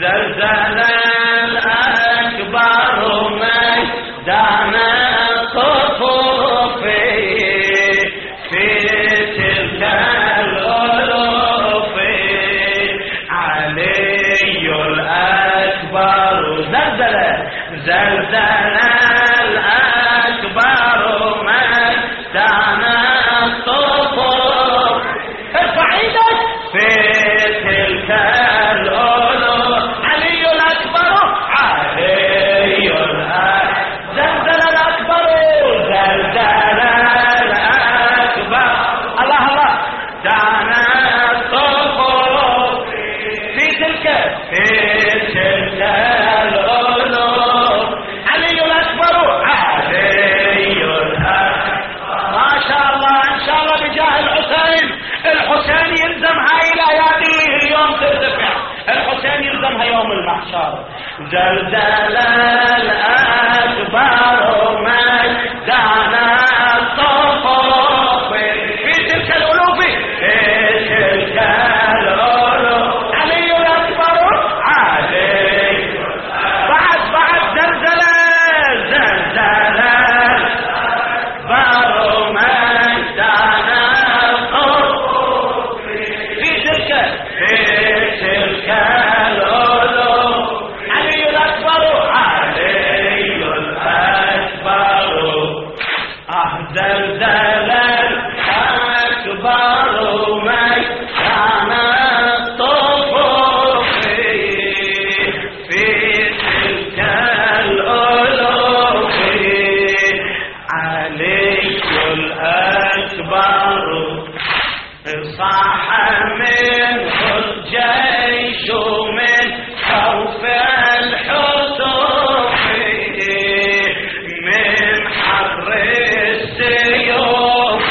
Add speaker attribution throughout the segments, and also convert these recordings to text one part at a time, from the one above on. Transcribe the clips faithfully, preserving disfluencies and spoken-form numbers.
Speaker 1: زلزل الأكبر ميدان الصفوف في تلك الألوف علي الأكبر زلزل زلزل الأكبر ميدان الصفوف ارفع ايدك في تلك الألوف علي الأكبر علي الأكبر زلزل الأكبر زلزل الأكبر الله الله دعنا الصفوف في تلك في تلك الألوف علي الأكبر علي الأكبر ما شاء الله إن شاء الله بجاه الحسين. الحسين يلزم هاي الآيات اليوم ترتفع. الحسين يلزمها يوم المحشر. زلزل الأكبر ميدان الصفوف في تلك الألوف في تلك الألوف علي الأكبر علي بعد بعد زلزل زلزل الأكبر ميدان الصفوف في تلك في تلك الألوف علي الأكبر علي الأكبر آه زلزل الأكبر ميدان الصفوف في تلك الألوف علي الأكبر صاح منه الجيش من خوف الحصون من حر السيوف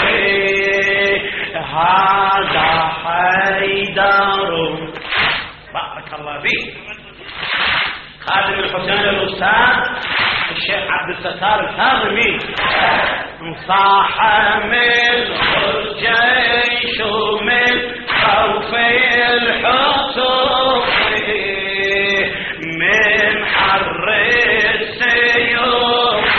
Speaker 1: هذا حيدر بارك الله فيك. خادم الحسين الأستاذ الشيخ عبد الستار الكاظمي صاح منه الجيش من خوف الحصون من حر السيوف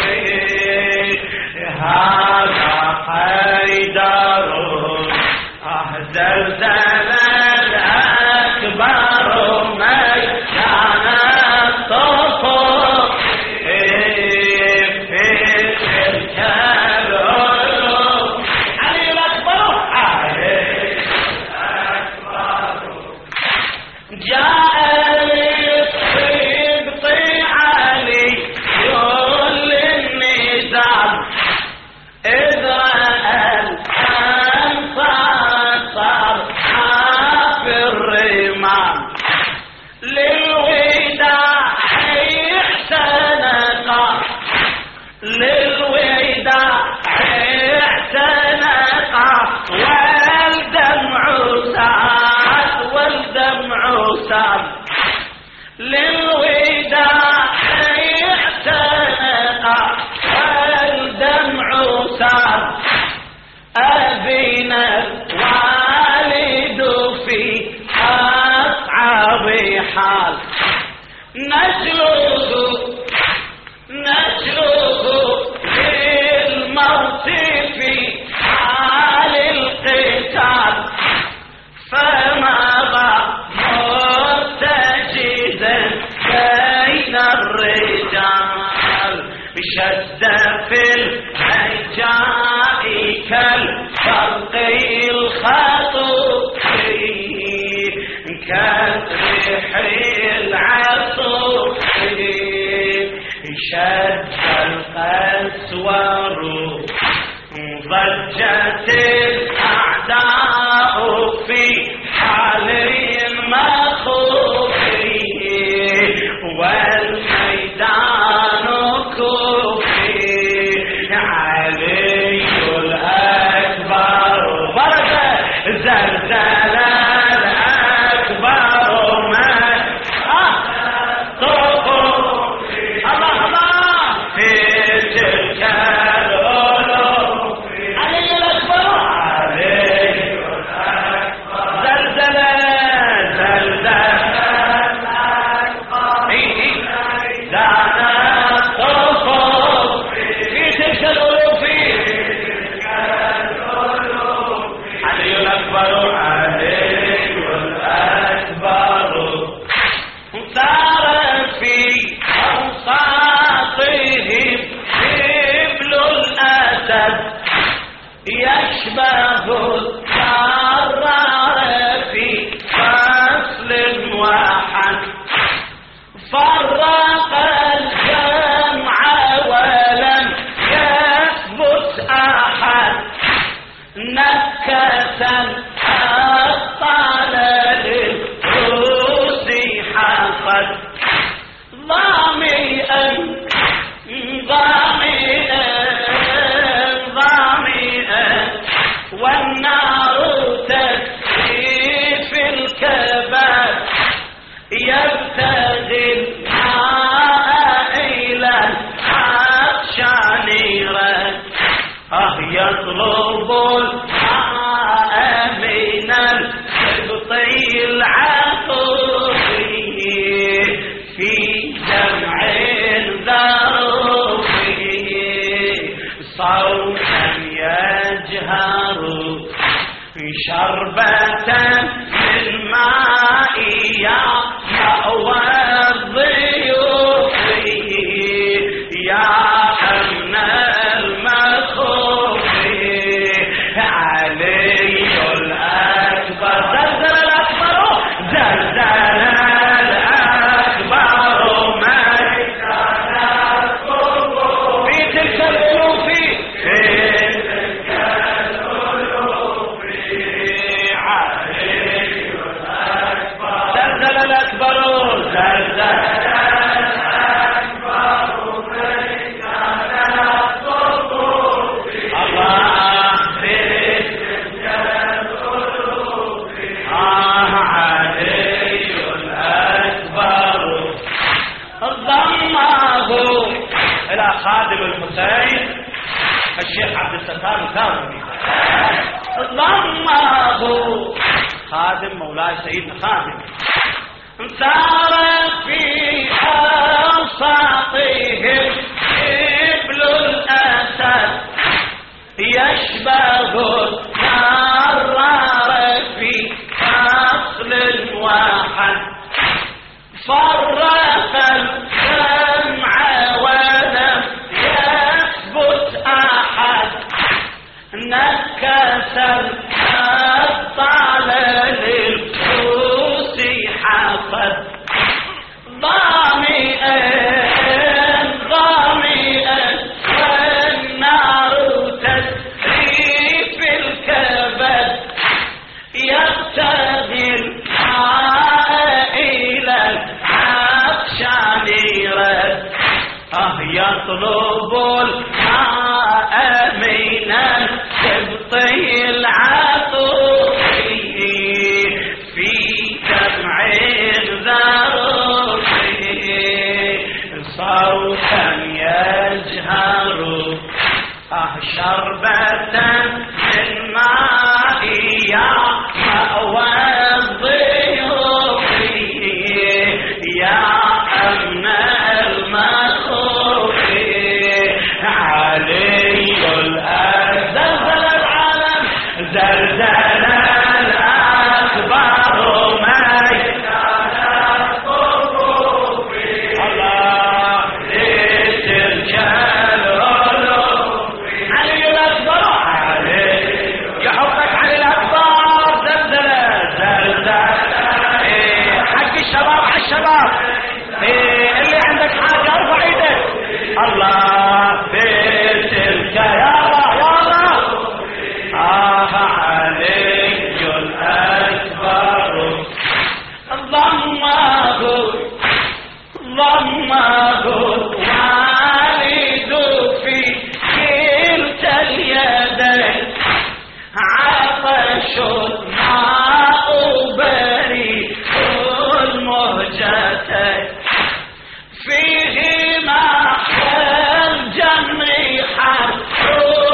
Speaker 1: هذا حيدر آه زلزل الأكبر ميدان الصفوف في تلك الألوف علي الأكبر علي الأكبر جاء للصدق علي كل النزال إذ رأى الأنصار في الرمال للوداع احتنقا للوداع احتنقا والدمع سال والدمع سال للوداع احتنقا والدمع سال أبينا الوالد في أصعب حال نسلك نسلك للموت في حال القتال فمضى مرتجزا بين الرجال شد في الهجاء كالفرق الخطوف كالريح العصوف شد القسور ضجت الأعداء في حال مخوف والميدان كوفي علي الأكبر بركة زلزل الأكبر ما الله الله في تلك الألوف علي الأكبر علي الأكبر يشبه الكرار في فصل واحد فرق الجمع ولم يثبت أحد نكسا أبطال للروس حقد ظامئا ظامئا ظامئا والنار تسري في الكبد يبتغي الماء إلى العطشان آه يطلب الماء من السبطي العطوفي في جمع ذروفه صوتا يجهر شربة من ماء يا مأوى الضيوف يا أمن المخوف علي الأكبر زلزل الأكبر زلزل الأكبر ما كان القبور في تلك الألوف في تلك الألوف علي الأكبر زلزل الأكبر زلزل خادم الحسين الشيخ عبد الستار الكاظمي ضمه خادم مولاي سيدنا خادم سار في أوساطهم إبل الأسد يشبه الكرار في فصل واحد فرق الجمع ولم يثبت أحد نكس الأبطال للكوس حفظ ظامئا ظامئا والنار تسري في الكبد يبتغي الماء إلى العطشان آه يطلب الماء من السبطي العطوفي في جمع ذروفه صوتا يجهر آه شربة من ماء يا مأوى الضيوف يا أمن المخوف علي الأرض زلزل العالم زلزل الأكبر ما كان القبور الله لتلك العلوم علي الأكبر علي يحطك علي الأكبر زلزل زلزل حق الشباب على الشباب اللي عندك حاجة ارفع ايدك الله في تلك يا الله يا الله آه علي الأكبر ضمه ضمه والد في كلتا اليدين عطش الماء بريء المهجتين فيهما الجمر حر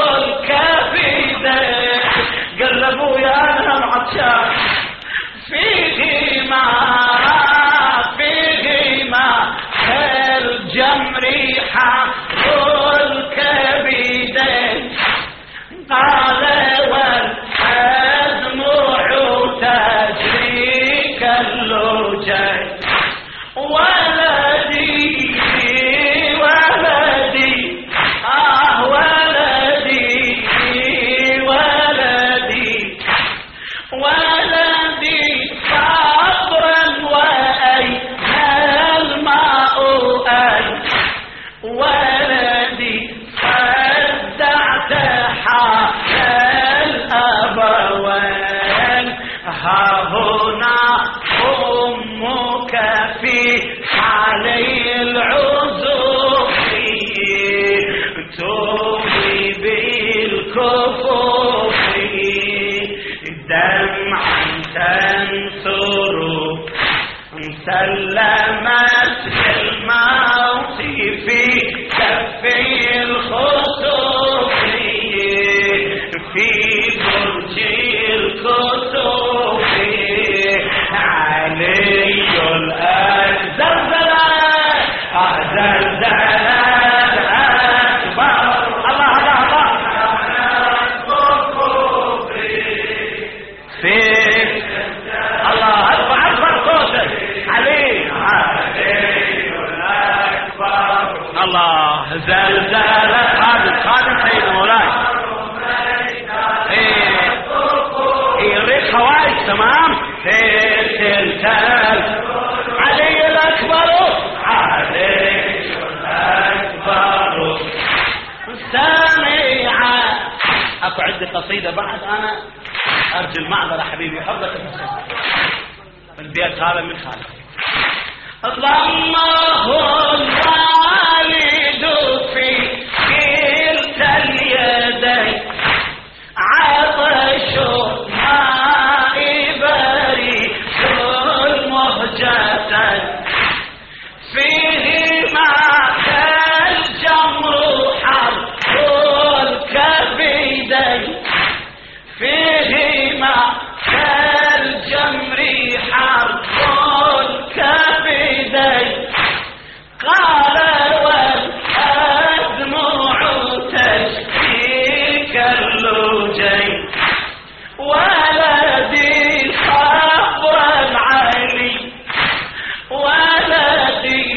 Speaker 1: الكبدين قلبوا يا نهم عطشان فيهما فيهما الجمر حر الكبدين قال والأدمع تجري كاللجين ولدي ولدي آه ولدي علي العزوف توبي بالكفوف دمعا تنثر مسلمت للموت في كفي الخطوف في برج الكتب علي الزلزلة زلزلة أكبر الله الله الله في الله أكبر أكبر صوتك علي علي الأكبر الله زلزلة خادم خادم سيد مولاي يريد خوائج تمام تلتل علي الأكبر علي الأكبر سامعا. اكو عندي قصيدة بعد انا ارجو المعذرة حبيبي حفظك البيت هذا من خالد. ضمه الوالد في كلتا اليدين عطش ماء بريء المهجتين فيه ما كالجمر حرب الكبدين فيه ما كالجمر حرب الكبدين قال والأدمع تشكيك اللجين ولدي صبرا علي ولدي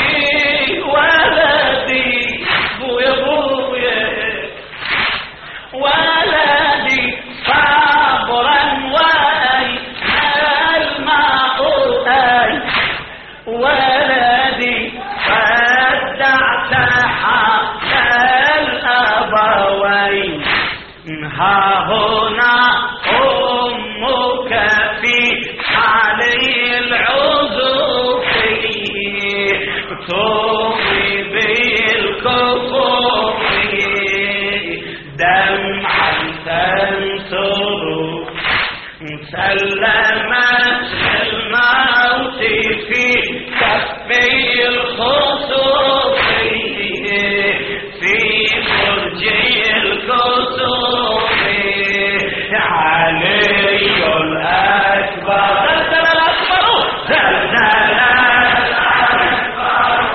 Speaker 1: ولدي بويا بويا ولدي صبرا وأي الماء أي ولدي فدعت حق الأبوين ها هنا أمك في علي العزوف توفي بالكفوف دمعا تنثر سلمت للموت في كفي الخطوف في برج الكتب علي الأكبر زلزل الأكبر زلزل الأكبر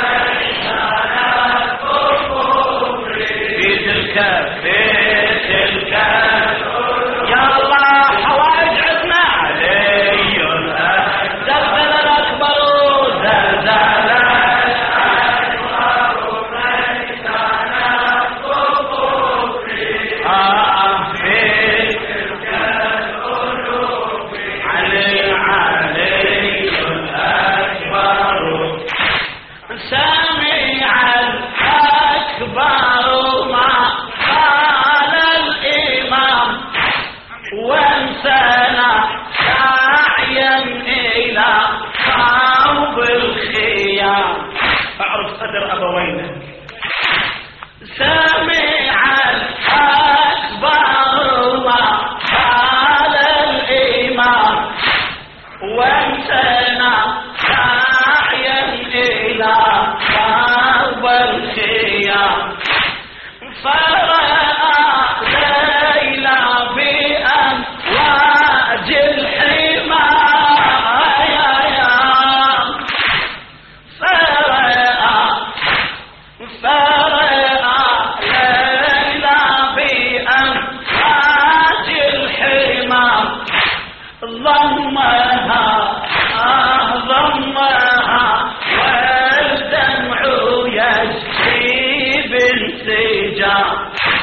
Speaker 1: في تلك في تلك يا الله حوائج عدنا علي الأكبر زلزل الأكبر زلزل سمع الأكبر وقال الإمام وانسنا سعيا إلى صوب الخيام فرأى ليلى بأمواج الحماية فرأى فرأى ضمها ضمها والدمع يجري بانسجام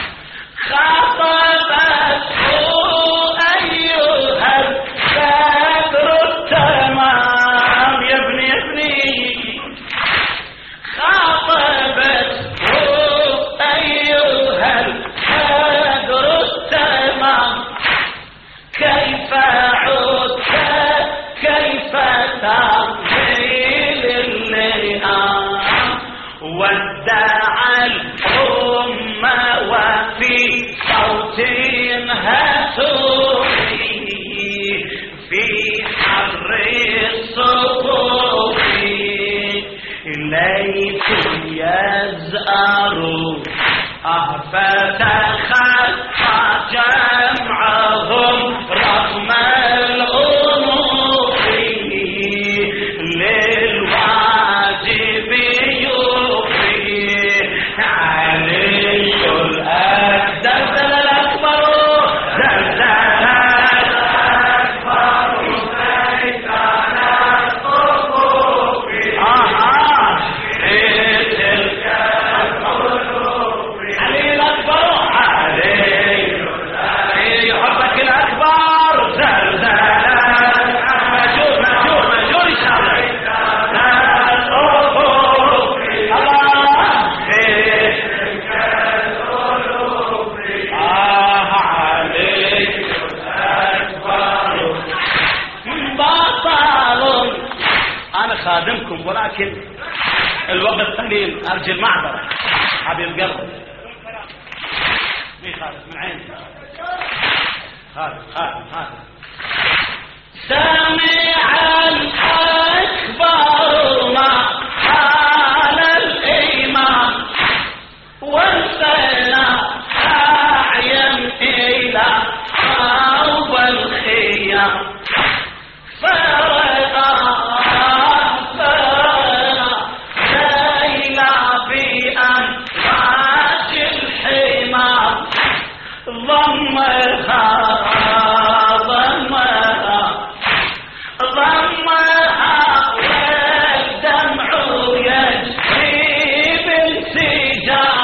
Speaker 1: ودع الأمة وفي صوت هتوفي في حر الصفوف ليت يزأر فتخطى جمعهم رغم الأنوف للواجب يوفي علي الأكبر زلزال الأكبر زلزال الأكبر سيطان الصفوف آه تلك القلوب علي الأكبر علي يحبك الأكبر زلزال مجور مجور مجور إن شاء الله خادمكم ولكن الوقت قليل ارجو المعذره حبيب قلبي مين خالد من عين خالد خالد خالد سمع الاكبر ما قال الامام وانسنا اعين الى صوب الخيام ضمها ضمها ضمها والدمع يجري بانسجام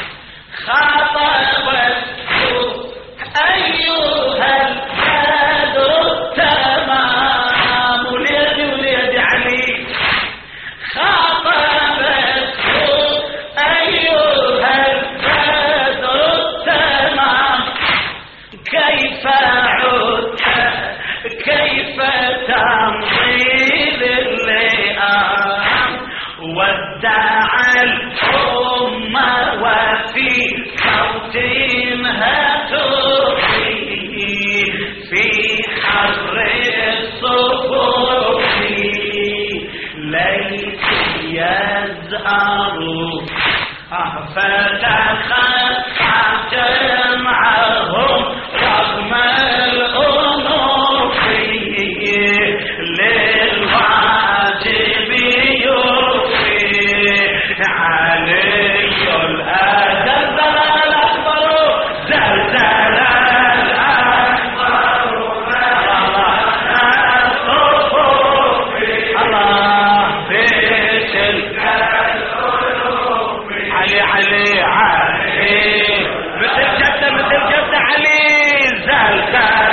Speaker 1: خاطبته أيها البدر التمام وليدي وليدي علي خاطبته أيها البدر التمام كيف عدت كيف تمضي للئام ودع الأمة وفي صوت هتوفي في حر الصفوف ليت يزأر فتخطى جمعهم رغم الأنوف للواجب يوفي علي الأكبر زلزال الأكبر الله في تلك القلوب علي علي علي مثل جدة مثل جدة علي زلزال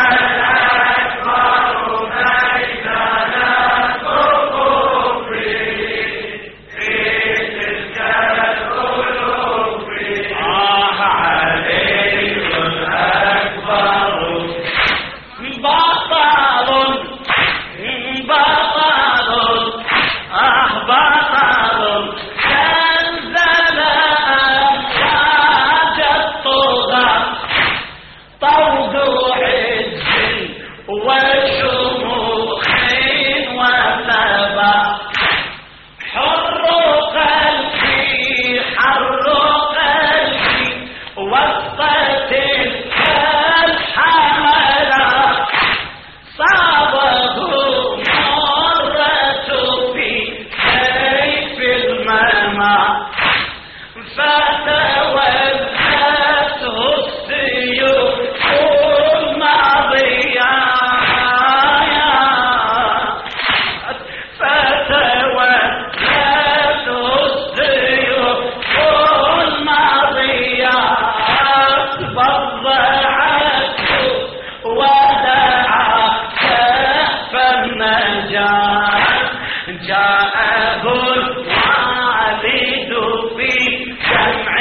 Speaker 1: جاءه الوالد في جمع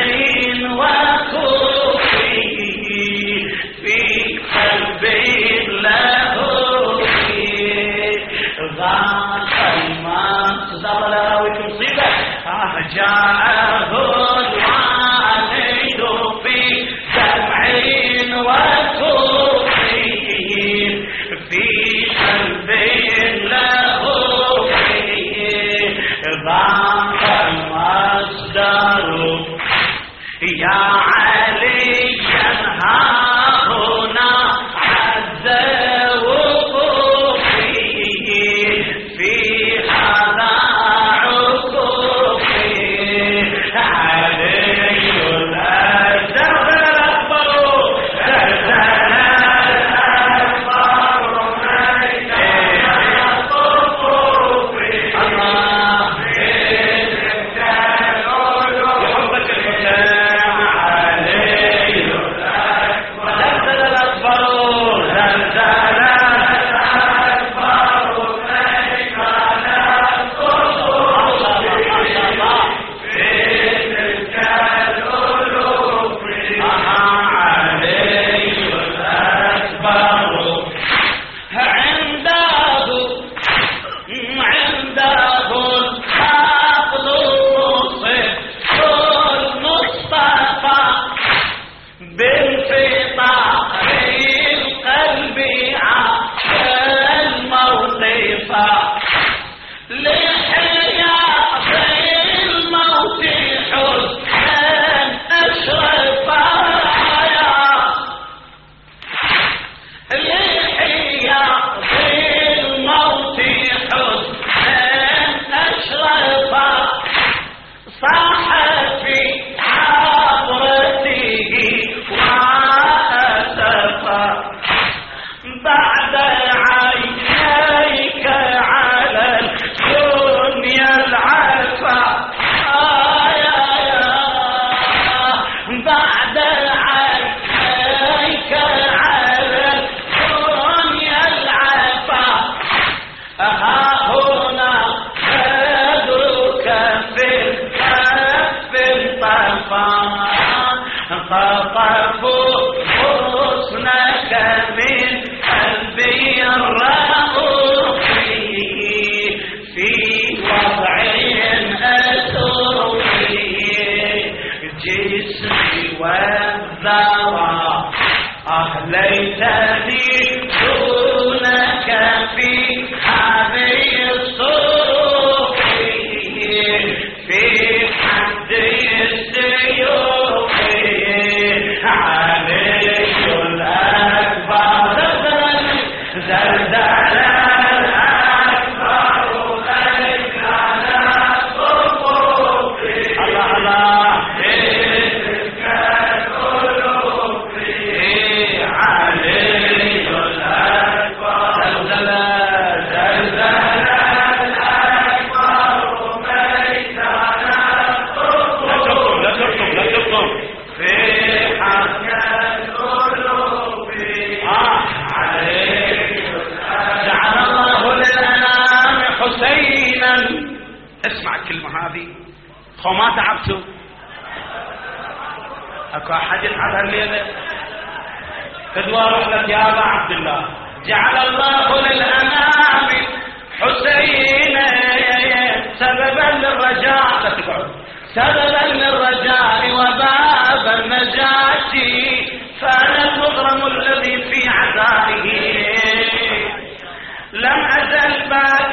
Speaker 1: وكوف في قلب له ضاق الماء تزال راويك مصيبة آه جاءه الوالد في سبع وتسعين في قلب له فيه ضاق المصدر يا علي ها هنا عز وقوفي في هذا عقوفي علي الأزرق الأكبر زلزال الأكبر خطفوا حسنك من قلبي الرؤوف في وضع أتوفي جسمي والذرى أهليتني دونك في هذه الصروف في حد السيوف علي الأكبر زلزال الأكبر ليس على الصفوف الله الله تلك القلوب علي الأكبر زلزال زلزال الأكبر ليس على الصفوف لا تكتب لا تكتب في حق القلوب عليك جعل الله للأنام حسينا. اسمع الكلمة هذه خو ما تعبتوا اكو احد يتعب هالليلة فدوا روح لك يا ابا عبد الله. جعل الله للأنام حسينا سببا للرجاء لا تقعد سببا للرجاء وباب النجاة فأنا المغرم الذي في عذابه لم أزل باكيا